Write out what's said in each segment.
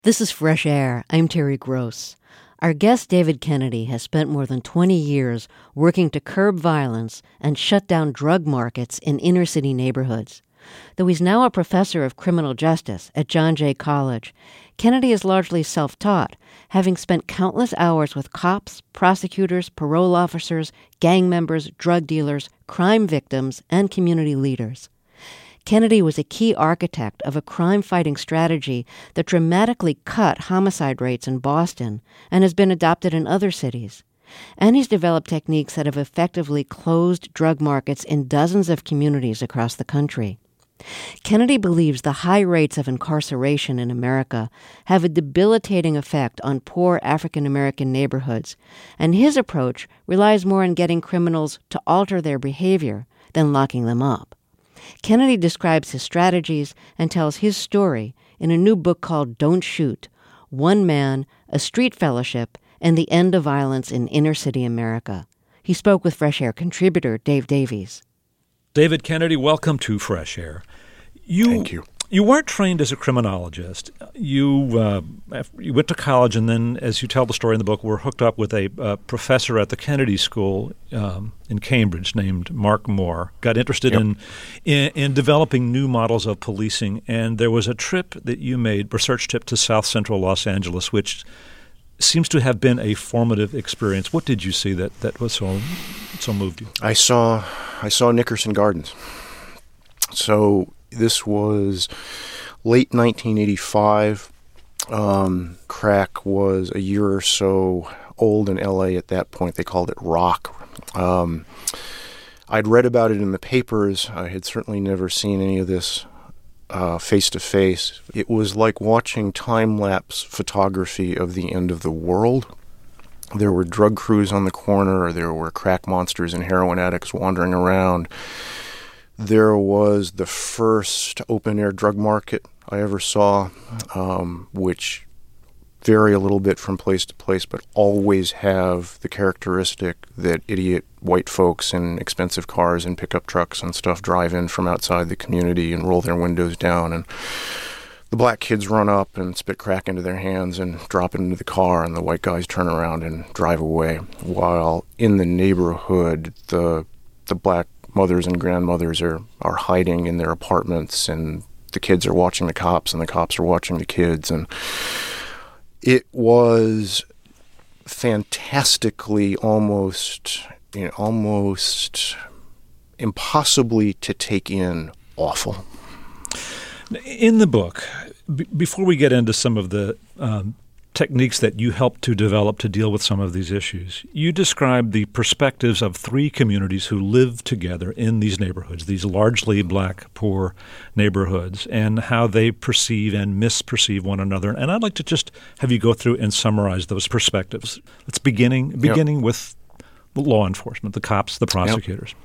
This is Fresh Air. I'm Terry Gross. Our guest, David Kennedy, has spent more than 20 years working to curb violence and shut down drug markets in inner-city neighborhoods. Though he's now a professor of criminal justice at John Jay College, Kennedy is largely self-taught, having spent countless hours with cops, prosecutors, parole officers, gang members, drug dealers, crime victims, and community leaders. Kennedy was a key architect of a crime-fighting strategy that dramatically cut homicide rates in Boston and has been adopted in other cities. And he's developed techniques that have effectively closed drug markets in dozens of communities across the country. Kennedy believes the high rates of incarceration in America have a debilitating effect on poor African-American neighborhoods, and his approach relies more on getting criminals to alter their behavior than locking them up. Kennedy describes his strategies and tells his story in a new book called Don't Shoot: One Man, a Street Fellowship, and the End of Violence in Inner-City America. He spoke with Fresh Air contributor Dave Davies. David Kennedy, welcome to Fresh Air. Thank you. You weren't trained as a criminologist. You went to college and then, as you tell the story in the book, were hooked up with a professor at the Kennedy School in Cambridge named Mark Moore. Got interested in developing new models of policing, and there was a trip that you made, research trip to South Central Los Angeles, which seems to have been a formative experience. What did you see that was so moved you? I saw Nickerson Gardens. So this was late 1985. Crack was a year or so old in L.A. at that point. They called it rock. I'd read about it in the papers. I had certainly never seen any of this face-to-face. It was like watching time-lapse photography of the end of the world. There were drug crews on the corner. There were crack monsters and heroin addicts wandering around. There was the first open-air drug market I ever saw, which vary a little bit from place to place, but always have the characteristic that idiot white folks in expensive cars and pickup trucks and stuff drive in from outside the community and roll their windows down, and the black kids run up and spit crack into their hands and drop it into the car, and the white guys turn around and drive away, while in the neighborhood the black mothers and grandmothers are hiding in their apartments, and the kids are watching the cops, and the cops are watching the kids. And it was fantastically, almost impossibly to take in awful. In the book, before we get into some of the techniques that you helped to develop to deal with some of these issues, you describe the perspectives of three communities who live together in these neighborhoods, these largely black, poor neighborhoods, and how they perceive and misperceive one another. And I'd like to just have you go through and summarize those perspectives. Let's beginning with law enforcement, the cops, the prosecutors. Yep.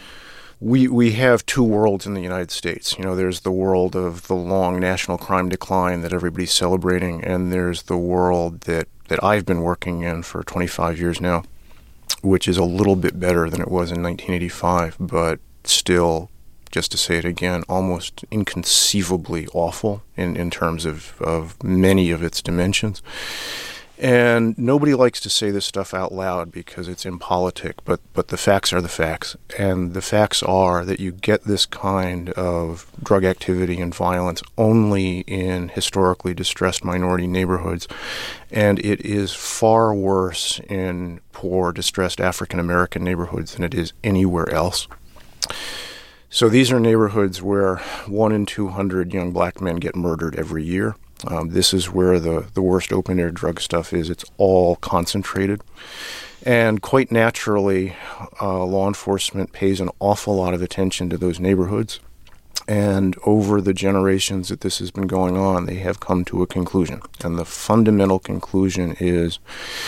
We have two worlds in the United States. There's the world of the long national crime decline that everybody's celebrating, and there's the world that I've been working in for 25 years now, which is a little bit better than it was in 1985, but still, just to say it again, almost inconceivably awful in terms of many of its dimensions. And nobody likes to say this stuff out loud because it's impolitic, but the facts are the facts. And the facts are that you get this kind of drug activity and violence only in historically distressed minority neighborhoods. And it is far worse in poor, distressed African-American neighborhoods than it is anywhere else. So these are neighborhoods where 1 in 200 young black men get murdered every year. This is where the worst open-air drug stuff is. It's all concentrated. And quite naturally, law enforcement pays an awful lot of attention to those neighborhoods. And over the generations that this has been going on, they have come to a conclusion. And the fundamental conclusion is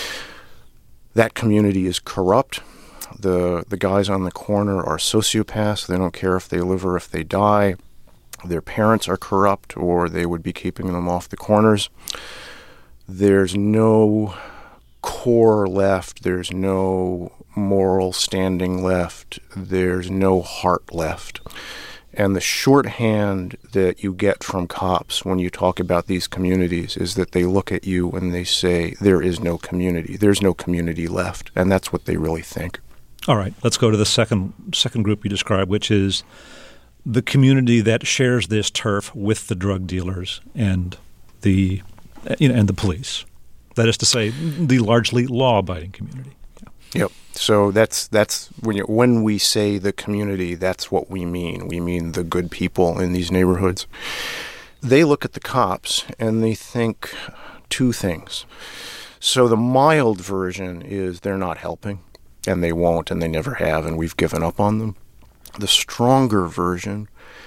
that community is corrupt. The guys on the corner are sociopaths. They don't care if they live or if they die. Their parents are corrupt, or they would be keeping them off the corners. There's no core left. There's no moral standing left. There's no heart left. And the shorthand that you get from cops when you talk about these communities is that they look at you and they say, there is no community. There's no community left. And that's what they really think. All right. Let's go to the second group you described, which is the community that shares this turf with the drug dealers and the police. That is to say, the largely law-abiding community. Yep. So that's when we say the community, that's what we mean. We mean the good people in these neighborhoods. They look at the cops and they think two things. So the mild version is they're not helping, and they won't, and they never have, and we've given up on them. The stronger version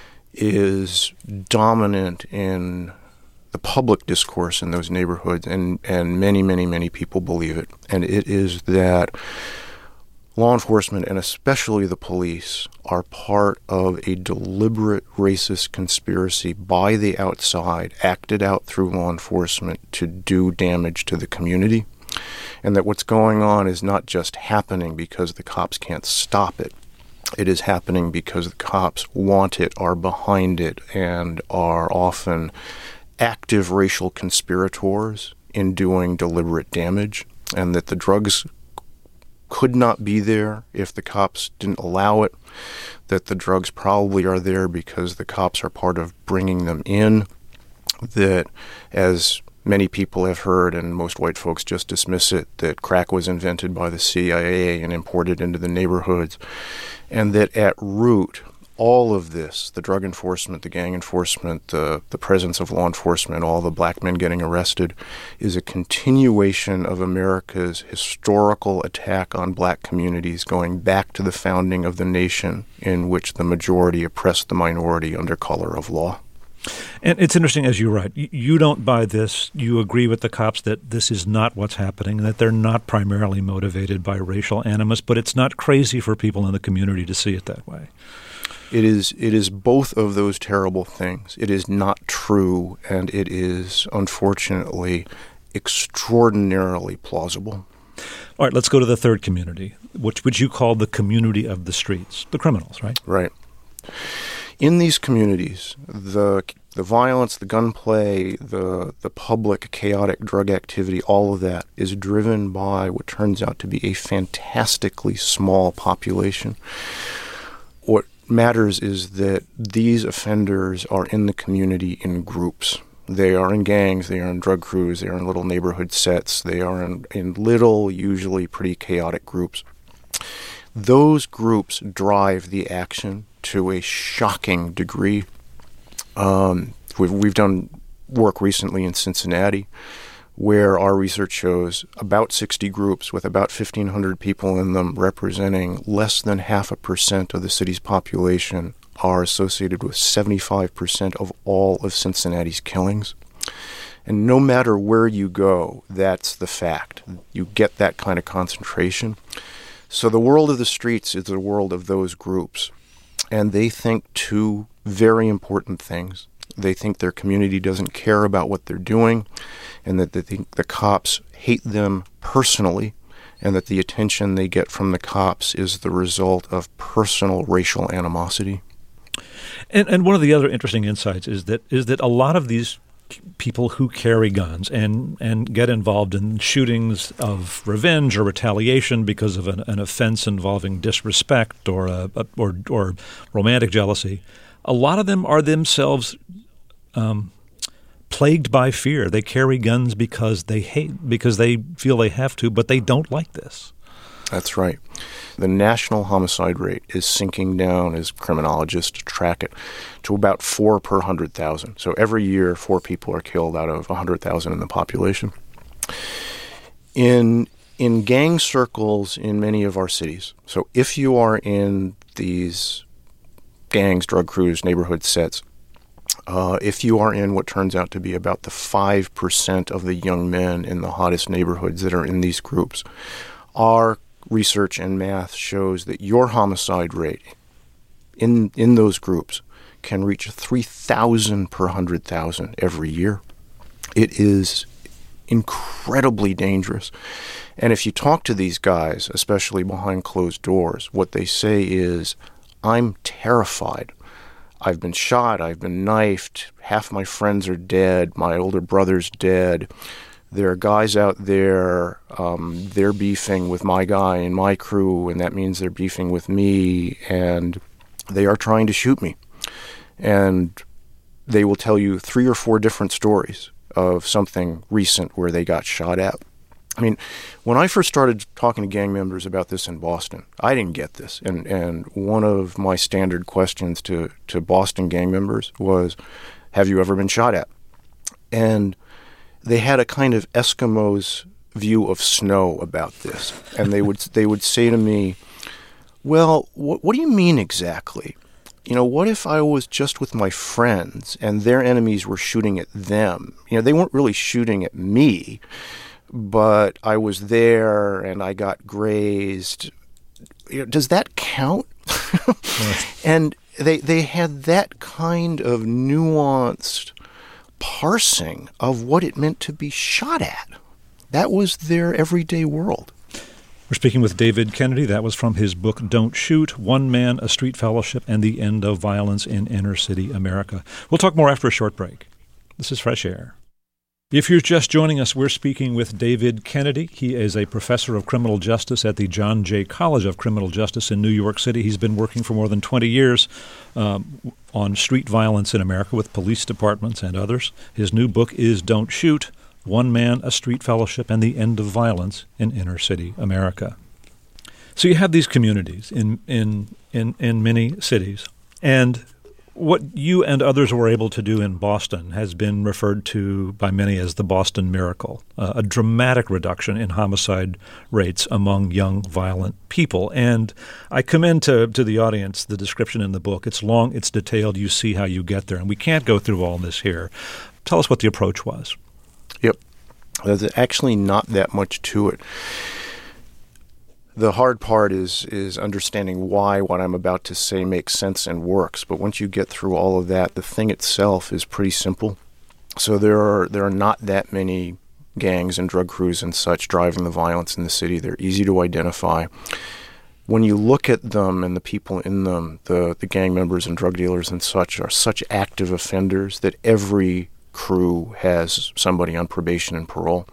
is dominant in the public discourse in those neighborhoods, and many, many, many people believe it. And it is that law enforcement, and especially the police, are part of a deliberate racist conspiracy by the outside, acted out through law enforcement to do damage to the community. And that what's going on is not just happening because the cops can't stop it. It is happening because the cops want it, are behind it, and are often active racial conspirators in doing deliberate damage, and that the drugs could not be there if the cops didn't allow it, that the drugs probably are there because the cops are part of bringing them in, that, as many people have heard, and most white folks just dismiss it, that crack was invented by the CIA and imported into the neighborhoods, and that at root, all of this, the drug enforcement, the gang enforcement, the presence of law enforcement, all the black men getting arrested, is a continuation of America's historical attack on black communities going back to the founding of the nation, in which the majority oppressed the minority under color of law. And it's interesting, as you write, you don't buy this. You agree with the cops that this is not what's happening, that they're not primarily motivated by racial animus, but it's not crazy for people in the community to see it that way. It is both of those terrible things. It is not true, and it is, unfortunately, extraordinarily plausible. All right, let's go to the third community, which you call the community of the streets, the criminals, right? Right. In these communities, the violence, the gunplay, the public chaotic drug activity, all of that is driven by what turns out to be a fantastically small population. What matters is that these offenders are in the community in groups. They are in gangs, they are in drug crews, they are in little neighborhood sets, they are in little, usually pretty chaotic groups. Those groups drive the action to a shocking degree. We've done work recently in Cincinnati where our research shows about 60 groups with about 1,500 people in them, representing less than 0.5% of the city's population, are associated with 75% of all of Cincinnati's killings. And no matter where you go, that's the fact. You get that kind of concentration. So the world of the streets is the world of those groups. And they think two very important things. They think their community doesn't care about what they're doing, and that they think the cops hate them personally, and that the attention they get from the cops is the result of personal racial animosity. And one of the other interesting insights is that a lot of these people who carry guns and get involved in shootings of revenge or retaliation because of an offense involving disrespect or romantic jealousy, a lot of them are themselves plagued by fear. They carry guns because they feel they have to, but they don't like this. That's right. The national homicide rate is sinking down, as criminologists track it, to about 4 per 100,000. So every year, 4 people are killed out of 100,000 in the population. In gang circles in many of our cities, so if you are in these gangs, drug crews, neighborhood sets, if you are in what turns out to be about the 5% of the young men in the hottest neighborhoods that are in these groups, our research and math shows that your homicide rate in those groups can reach 3,000 per 100,000 every year. It is incredibly dangerous. And if you talk to these guys, especially behind closed doors, what they say is, I'm terrified. I've been shot, I've been knifed, half my friends are dead, my older brother's dead. There are guys out there, they're beefing with my guy and my crew, and that means they're beefing with me, and they are trying to shoot me. And they will tell you 3 or 4 different stories of something recent where they got shot at. I mean, when I first started talking to gang members about this in Boston, I didn't get this. And one of my standard questions to Boston gang members was, have you ever been shot at? And they had a kind of Eskimos view of snow about this. And they would say to me, well, what do you mean exactly? You know, what if I was just with my friends and their enemies were shooting at them? You know, they weren't really shooting at me, but I was there and I got grazed. You know, does that count? And they had that kind of nuanced parsing of what it meant to be shot at. That was their everyday world. We're speaking with David Kennedy. That was from his book, Don't Shoot, One Man, a Street Fellowship, and the End of Violence in Inner City America. We'll talk more after a short break. This is Fresh Air. If you're just joining us, we're speaking with David Kennedy. He is a professor of criminal justice at the John Jay College of Criminal Justice in New York City. He's been working for more than 20 years on street violence in America with police departments and others. His new book is Don't Shoot, One Man, a Street Fellowship, and the End of Violence in Inner City America. So you have these communities in many cities, and what you and others were able to do in Boston has been referred to by many as the Boston Miracle, a dramatic reduction in homicide rates among young, violent people. And I commend to the audience the description in the book. It's long, it's detailed, you see how you get there. And we can't go through all this here. Tell us what the approach was. Yep. There's actually not that much to it. The hard part is understanding why what I'm about to say makes sense and works. But once you get through all of that, the thing itself is pretty simple. So there are not that many gangs and drug crews and such driving the violence in the city. They're easy to identify. When you look at them and the people in them, the gang members and drug dealers and such are such active offenders that every crew has somebody on probation and parole.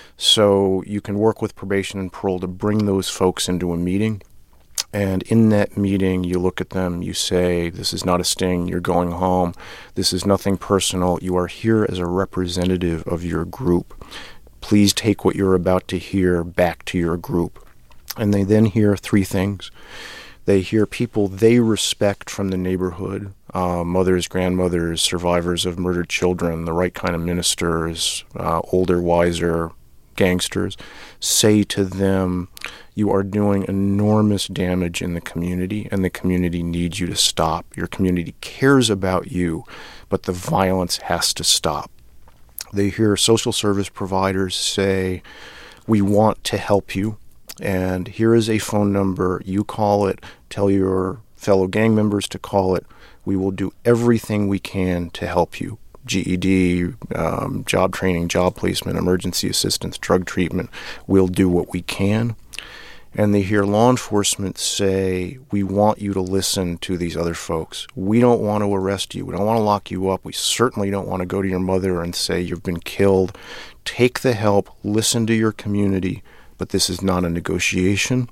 So you can work with probation and parole to bring those folks into a meeting. And in that meeting, you look at them, you say, this is not a sting, you're going home. This is nothing personal. You are here as a representative of your group. Please take what you're about to hear back to your group. And they then hear 3 things. They hear people they respect from the neighborhood, mothers, grandmothers, survivors of murdered children, the right kind of ministers, older, wiser gangsters, say to them, you are doing enormous damage in the community, and the community needs you to stop. Your community cares about you, but the violence has to stop. They hear social service providers say, we want to help you, and here is a phone number. You call it, tell your fellow gang members to call it. We will do everything we can to help you. GED, job training, job placement, emergency assistance, drug treatment. We'll do what we can. And they hear law enforcement say, we want you to listen to these other folks. We don't want to arrest you. We don't want to lock you up. We certainly don't want to go to your mother and say you've been killed. Take the help. Listen to your community. But this is not a negotiation.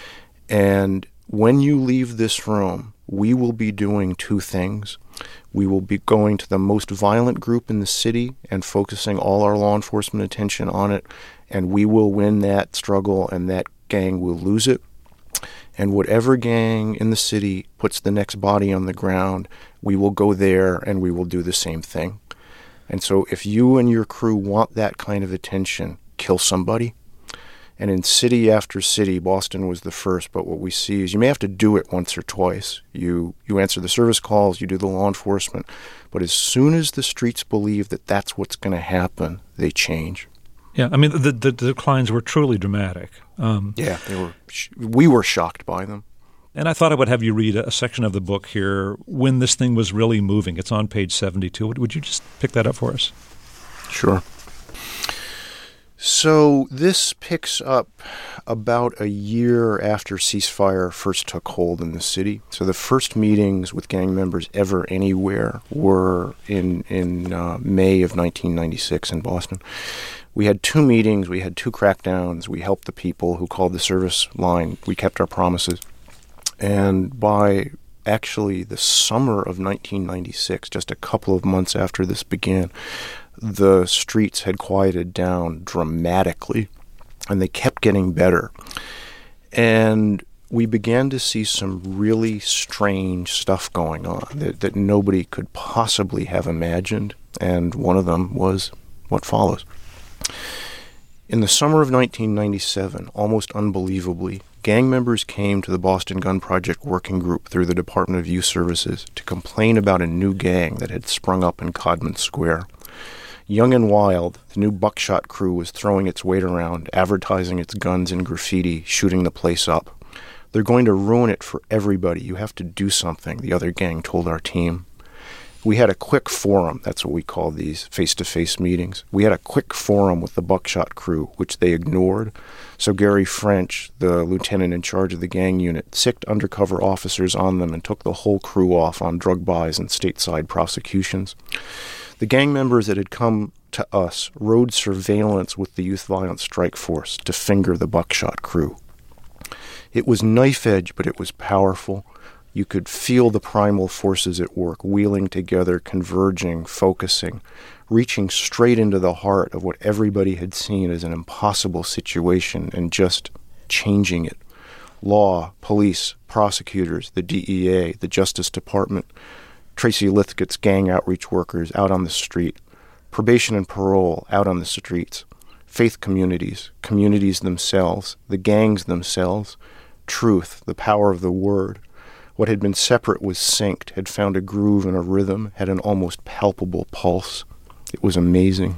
And when you leave this room, we will be doing 2 things. We will be going to the most violent group in the city and focusing all our law enforcement attention on it, and we will win that struggle, and that gang will lose it. And whatever gang in the city puts the next body on the ground, we will go there and we will do the same thing. And so if you and your crew want that kind of attention, kill somebody. And in city after city, Boston was the first, but what we see is you may have to do it once or twice. You answer the service calls, you do the law enforcement, but as soon as the streets believe that that's what's going to happen, they change. Yeah, I mean, the declines were truly dramatic. Yeah, we were shocked by them. And I thought I would have you read a section of the book here, When This Thing Was Really Moving. It's on page 72. Would you just pick that up for us? Sure. So this picks up about a year after ceasefire first took hold in the city. So the first meetings with gang members ever anywhere were in May of 1996 in Boston. We had 2 meetings, we had 2 crackdowns, we helped the people who called the service line, we kept our promises. And by actually the summer of 1996, just a couple of months after this began, the streets had quieted down dramatically, and they kept getting better. And we began to see some really strange stuff going on that nobody could possibly have imagined, and one of them was what follows. In the summer of 1997, almost unbelievably, gang members came to the Boston Gun Project Working Group through the Department of Youth Services to complain about a new gang that had sprung up in Codman Square. Young and wild, the new Buckshot crew was throwing its weight around, advertising its guns in graffiti, shooting the place up. They're going to ruin it for everybody. You have to do something, the other gang told our team. We had a quick forum, that's what we call these face-to-face meetings. We had a quick forum with the Buckshot crew, which they ignored. So Gary French, the lieutenant in charge of the gang unit, sicked undercover officers on them and took the whole crew off on drug buys and stateside prosecutions. The gang members that had come to us rode surveillance with the Youth Violence Strike Force to finger the Buckshot crew. It was knife edge, but it was powerful. You could feel the primal forces at work, wheeling together, converging, focusing, reaching straight into the heart of what everybody had seen as an impossible situation and just changing it. Law, police, prosecutors, the DEA, the Justice Department, Tracy Lithgott's gang outreach workers out on the street, probation and parole out on the streets, faith communities, communities themselves, the gangs themselves, truth, the power of the word. What had been separate was synced, had found a groove and a rhythm, had an almost palpable pulse. It was amazing.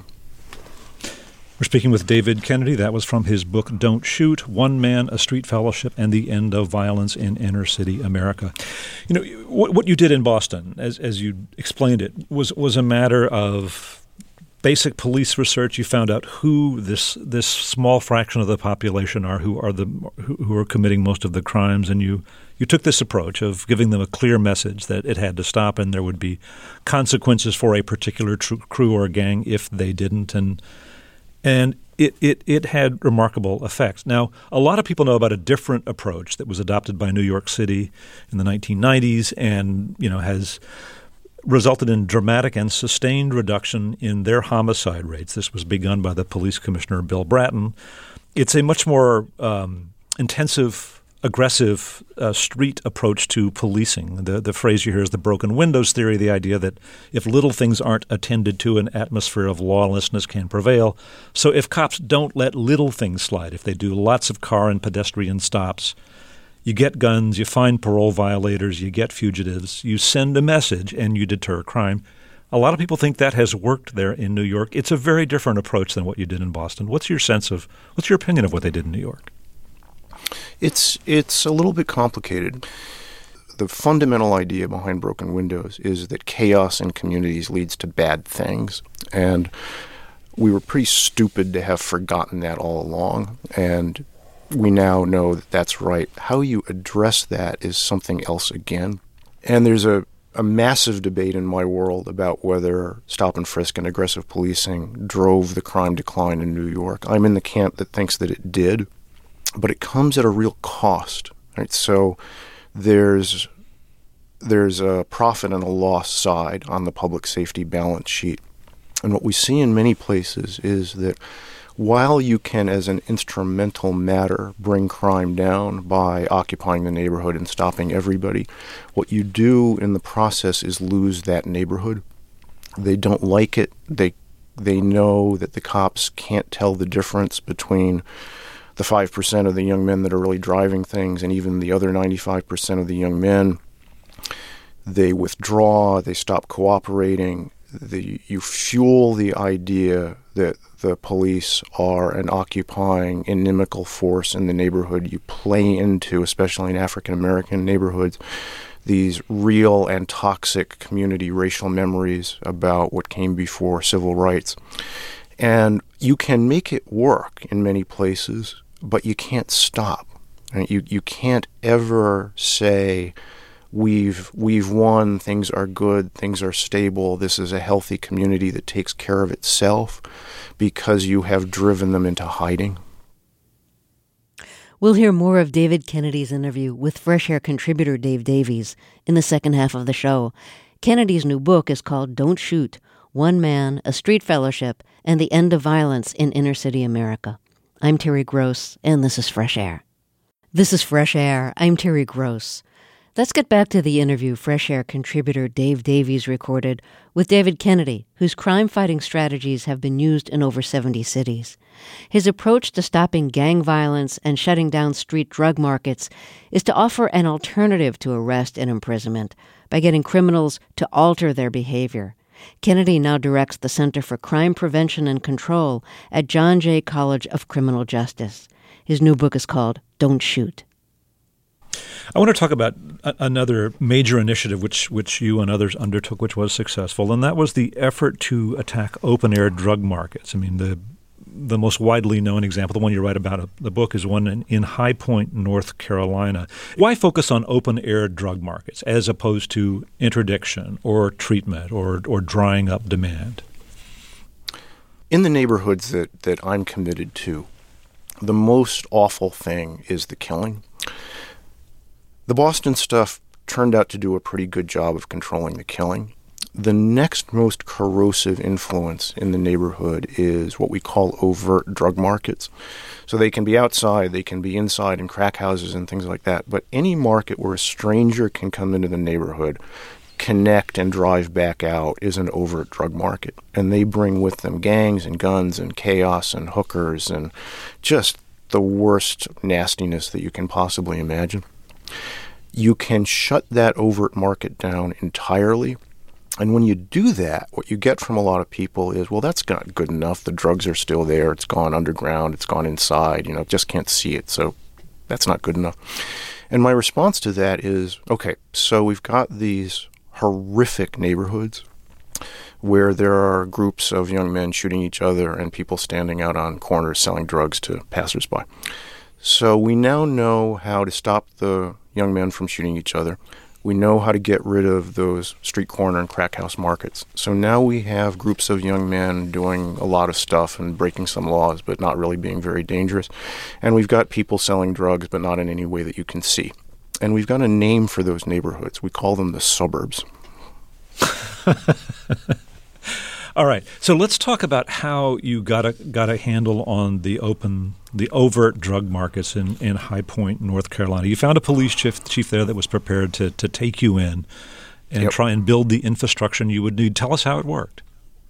We're speaking with David Kennedy. That was from his book, Don't Shoot, One Man, a Street Fellowship, and the End of Violence in Inner City America. You know, what you did in Boston, as you explained it, was a matter of basic police research. You found out who this small fraction of the population are who are committing most of the crimes, and you took this approach of giving them a clear message that it had to stop and there would be consequences for a particular crew or gang if they didn't, and it had remarkable effects. Now, a lot of people know about a different approach that was adopted by New York City in the 1990s and, has resulted in dramatic and sustained reduction in their homicide rates. This was begun by the police commissioner, Bill Bratton. It's a much more intensive, aggressive street approach to policing. The phrase you hear is the broken windows theory, the idea that if little things aren't attended to, an atmosphere of lawlessness can prevail. So if cops don't let little things slide, if they do lots of car and pedestrian stops, you get guns, you find parole violators, you get fugitives, you send a message, and you deter crime. A lot of people think that has worked there in New York. It's a very different approach than what you did in Boston. What's your opinion of what they did in New York? It's a little bit complicated. The fundamental idea behind broken windows is that chaos in communities leads to bad things. And we were pretty stupid to have forgotten that all along. And we now know that that's right. How you address that is something else again. And there's a massive debate in my world about whether stop and frisk and aggressive policing drove the crime decline in New York. I'm in the camp that thinks that it did, but it comes at a real cost. Right? So there's a profit and a loss side on the public safety balance sheet. And what we see in many places is that while you can, as an instrumental matter, bring crime down by occupying the neighborhood and stopping everybody, what you do in the process is lose that neighborhood. They don't like it. They know that the cops can't tell the difference between the 5% of the young men that are really driving things and even the other 95% of the young men. They withdraw. They stop cooperating. You fuel the idea that the police are an occupying, inimical force in the neighborhood. You play into, especially in African-American neighborhoods, these real and toxic community racial memories about what came before civil rights. And you can make it work in many places. but you can't stop. Right? You can't ever say, we've won, things are good, things are stable, this is a healthy community that takes care of itself, because you have driven them into hiding. We'll hear more of David Kennedy's interview with Fresh Air contributor Dave Davies in the second half of the show. Kennedy's new book is called Don't Shoot: One Man, a Street Fellowship, and the End of Violence in Inner City America. I'm Terry Gross, and this is Fresh Air. This is Fresh Air. I'm Terry Gross. Let's get back to the interview Fresh Air contributor Dave Davies recorded with David Kennedy, whose crime-fighting strategies have been used in over 70 cities. His approach to stopping gang violence and shutting down street drug markets is to offer an alternative to arrest and imprisonment by getting criminals to alter their behavior. Kennedy now directs the Center for Crime Prevention and Control at John Jay College of Criminal Justice. His new book is called Don't Shoot. I want to talk about another major initiative which you and others undertook, which was successful, and that was the effort to attack open-air drug markets. I mean, the most widely known example, the one you write about the book, is one in High Point, North Carolina. Why focus on open-air drug markets as opposed to interdiction or treatment or drying up demand? In the neighborhoods that I'm committed to, the most awful thing is the killing. The Boston stuff turned out to do a pretty good job of controlling the killing. The next most corrosive influence in the neighborhood is what we call overt drug markets. So they can be outside, they can be inside in crack houses and things like that, but any market where a stranger can come into the neighborhood, connect and drive back out is an overt drug market. And they bring with them gangs and guns and chaos and hookers and just the worst nastiness that you can possibly imagine. You can shut that overt market down entirely. And when you do that, what you get from a lot of people is, well, that's not good enough. The drugs are still there. It's gone underground. It's gone inside. Just can't see it. So that's not good enough. And my response to that is, okay, so we've got these horrific neighborhoods where there are groups of young men shooting each other and people standing out on corners selling drugs to passersby. So we now know how to stop the young men from shooting each other. We know how to get rid of those street corner and crack house markets. So now we have groups of young men doing a lot of stuff and breaking some laws, but not really being very dangerous. And we've got people selling drugs, but not in any way that you can see. And we've got a name for those neighborhoods. We call them the suburbs. All right. So let's talk about how you got a handle on the overt drug markets in High Point, North Carolina. You found a police chief there that was prepared to take you in and try and build the infrastructure you would need. Tell us how it worked.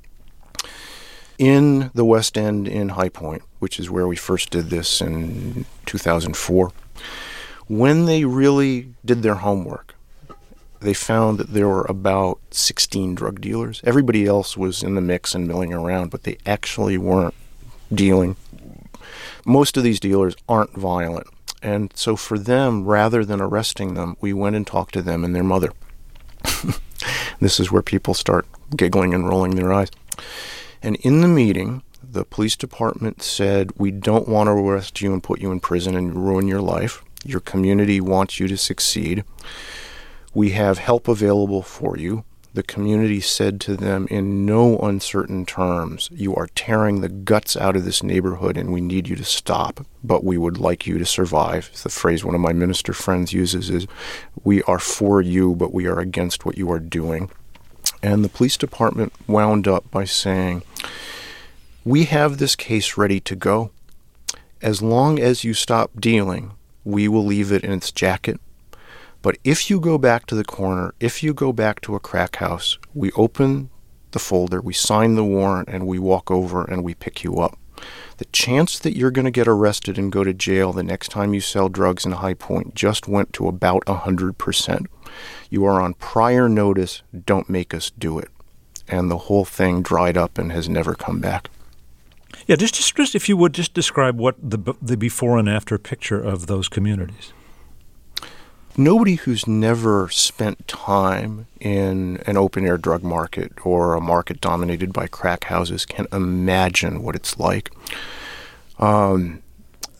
In the West End in High Point, which is where we first did this in 2004, when they really did their homework, they found that there were about 16 drug dealers. Everybody else was in the mix and milling around, but they actually weren't dealing. Most of these dealers aren't violent. And so for them, rather than arresting them, we went and talked to them and their mother. This is where people start giggling and rolling their eyes. And in the meeting, the police department said, we don't want to arrest you and put you in prison and ruin your life. Your community wants you to succeed. We have help available for you. The community said to them in no uncertain terms, you are tearing the guts out of this neighborhood and we need you to stop, but we would like you to survive. The phrase one of my minister friends uses is, we are for you, but we are against what you are doing. And the police department wound up by saying, we have this case ready to go. As long as you stop dealing, we will leave it in its jacket. But if you go back to the corner, if you go back to a crack house, we open the folder, we sign the warrant, and we walk over and we pick you up. The chance that you're going to get arrested and go to jail the next time you sell drugs in High Point just went to about 100%. You are on prior notice, don't make us do it. And the whole thing dried up and has never come back. Yeah, just if you would, just describe what the before and after picture of those communities. Nobody who's never spent time in an open-air drug market or a market dominated by crack houses can imagine what it's like.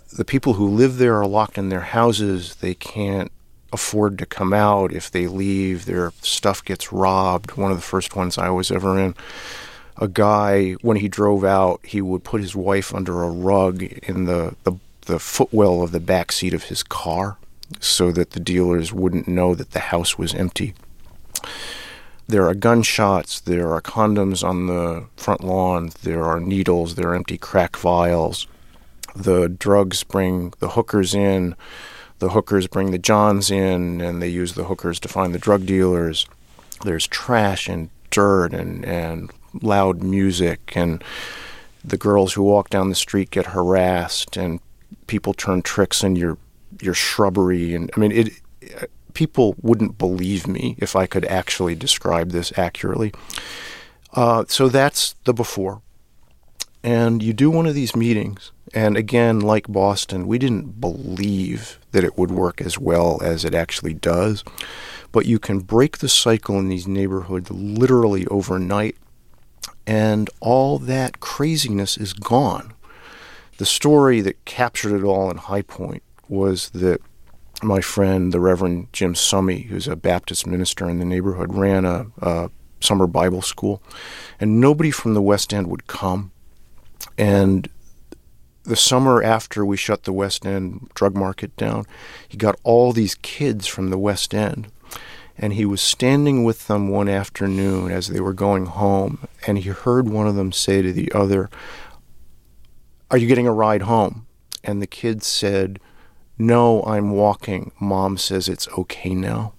the people who live there are locked in their houses. They can't afford to come out. If they leave, their stuff gets robbed. One of the first ones I was ever in, a guy, when he drove out, he would put his wife under a rug in the footwell of the back seat of his car so that the dealers wouldn't know that the house was empty. There are gunshots, there are condoms on the front lawn, there are needles, there are empty crack vials. The drugs bring the hookers in, the hookers bring the johns in, and they use the hookers to find the drug dealers. There's trash and dirt and loud music, and the girls who walk down the street get harassed, and people turn tricks in your shrubbery. And I mean, people wouldn't believe me if I could actually describe this accurately. So that's the before. And you do one of these meetings, and again, like Boston, we didn't believe that it would work as well as it actually does. But you can break the cycle in these neighborhoods literally overnight, and all that craziness is gone. The story that captured it all in High Point was that my friend, the Reverend Jim Summey, who's a Baptist minister in the neighborhood, ran a summer Bible school, and nobody from the West End would come. And the summer after we shut the West End drug market down, he got all these kids from the West End, and he was standing with them one afternoon as they were going home, and he heard one of them say to the other, "Are you getting a ride home?" And the kid said, "No, I'm walking. Mom says it's okay now."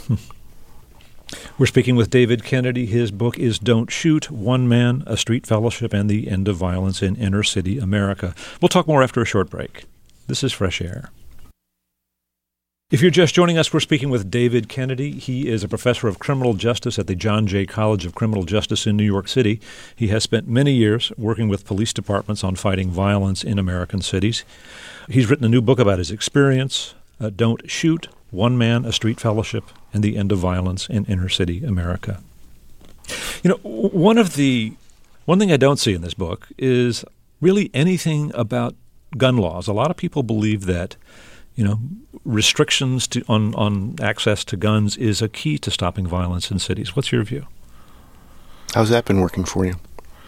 We're speaking with David Kennedy. His book is Don't Shoot, One Man, a Street Fellowship, and the End of Violence in Inner City America. We'll talk more after a short break. This is Fresh Air. If you're just joining us, we're speaking with David Kennedy. He is a professor of criminal justice at the John Jay College of Criminal Justice in New York City. He has spent many years working with police departments on fighting violence in American cities. He's written a new book about his experience, Don't Shoot, One Man, a Street Fellowship, and the End of Violence in Inner City America. You know, one thing I don't see in this book is really anything about gun laws. A lot of people believe that, you know, restrictions on access to guns is a key to stopping violence in cities. What's your view? How's that been working for you?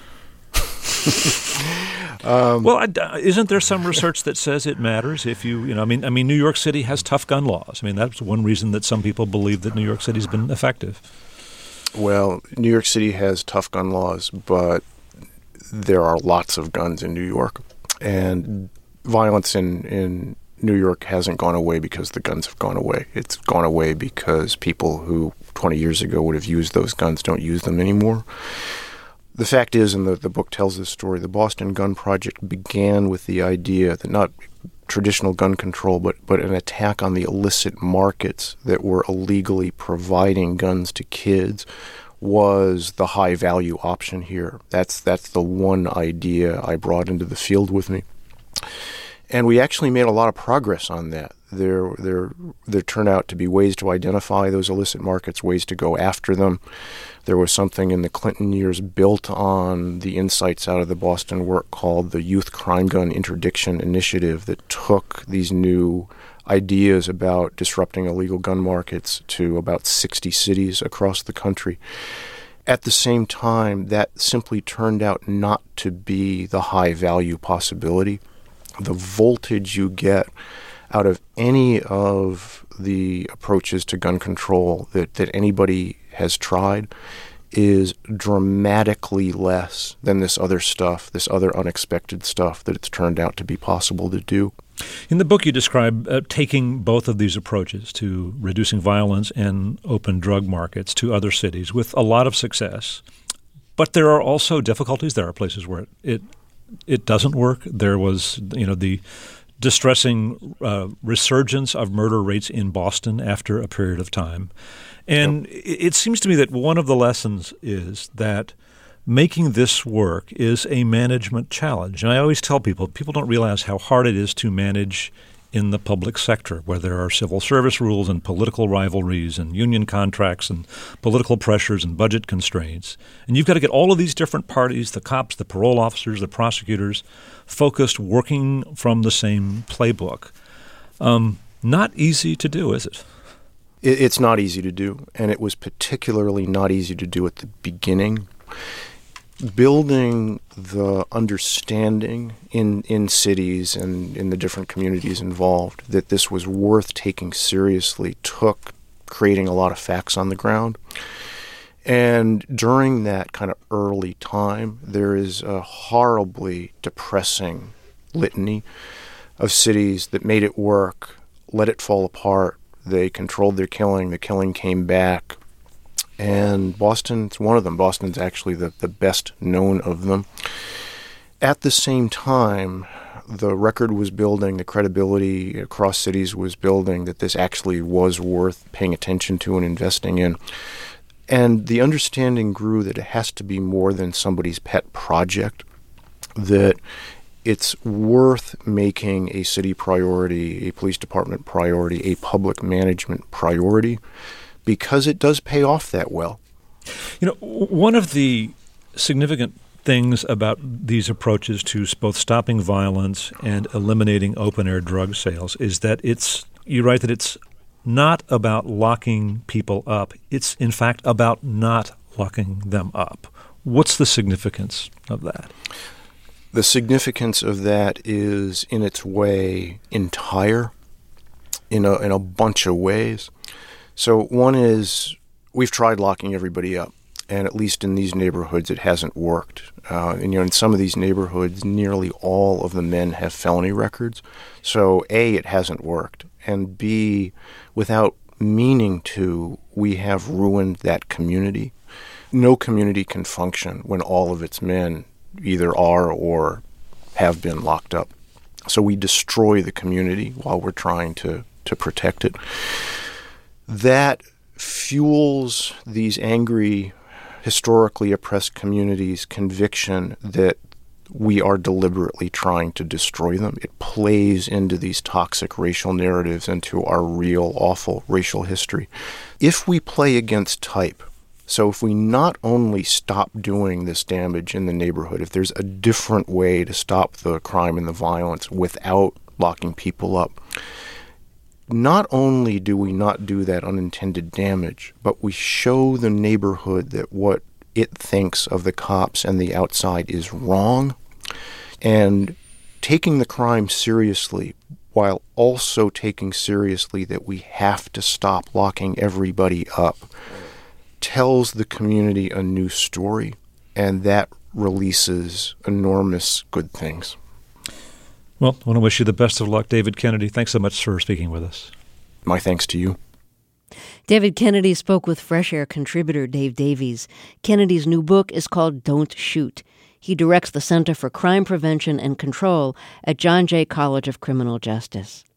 Isn't there some research that says it matters if I mean, New York City has tough gun laws. I mean, that's one reason that some people believe that New York City's been effective. Well, New York City has tough gun laws, but there are lots of guns in New York, and violence in New York hasn't gone away because the guns have gone away. It's gone away because people who 20 years ago would have used those guns don't use them anymore. The fact is, and the book tells this story, the Boston Gun Project began with the idea that not traditional gun control, but an attack on the illicit markets that were illegally providing guns to kids was the high-value option here. That's the one idea I brought into the field with me. And we actually made a lot of progress on that. There turned out to be ways to identify those illicit markets, ways to go after them. There was something in the Clinton years built on the insights out of the Boston work called the Youth Crime Gun Interdiction Initiative that took these new ideas about disrupting illegal gun markets to about 60 cities across the country. At the same time, that simply turned out not to be the high-value possibility. The voltage you get out of any of the approaches to gun control that anybody has tried is dramatically less than this other stuff, this other unexpected stuff that it's turned out to be possible to do. In the book, you describe taking both of these approaches to reducing violence and open drug markets to other cities with a lot of success. But there are also difficulties. There are places where it doesn't work. There was, the distressing resurgence of murder rates in Boston after a period of time. And it seems to me that one of the lessons is that making this work is a management challenge. And I always tell people don't realize how hard it is to manage in the public sector, where there are civil service rules and political rivalries and union contracts and political pressures and budget constraints. And you've got to get all of these different parties, the cops, the parole officers, the prosecutors, focused, working from the same playbook. Not easy to do, is it? It's not easy to do, and it was particularly not easy to do at the beginning. Building the understanding in cities and in the different communities involved that this was worth taking seriously took creating a lot of facts on the ground. And during that kind of early time, there is a horribly depressing litany of cities that made it work, let it fall apart. They controlled their killing. The killing came back. And Boston's one of them. Boston's actually the best known of them. At the same time, the record was building, the credibility across cities was building that this actually was worth paying attention to and investing in. And the understanding grew that it has to be more than somebody's pet project, that it's worth making a city priority, a police department priority, a public management priority, because it does pay off that well. You know, one of the significant things about these approaches to both stopping violence and eliminating open-air drug sales is that you write that it's not about locking people up. It's, in fact, about not locking them up. What's the significance of that? The significance of that is, in its way, entire, in a bunch of ways. So one is, we've tried locking everybody up, and at least in these neighborhoods, it hasn't worked. In some of these neighborhoods, nearly all of the men have felony records. So A, it hasn't worked, and B, without meaning to, we have ruined that community. No community can function when all of its men either are or have been locked up. So we destroy the community while we're trying to protect it. That fuels these angry, historically oppressed communities' conviction that we are deliberately trying to destroy them. It plays into these toxic racial narratives, into our real, awful racial history. If we play against type, so if we not only stop doing this damage in the neighborhood, if there's a different way to stop the crime and the violence without locking people up, not only do we not do that unintended damage, but we show the neighborhood that what it thinks of the cops and the outside is wrong. And taking the crime seriously, while also taking seriously that we have to stop locking everybody up, tells the community a new story, and that releases enormous good things. Well, I want to wish you the best of luck, David Kennedy. Thanks so much for speaking with us. My thanks to you. David Kennedy spoke with Fresh Air contributor Dave Davies. Kennedy's new book is called Don't Shoot. He directs the Center for Crime Prevention and Control at John Jay College of Criminal Justice.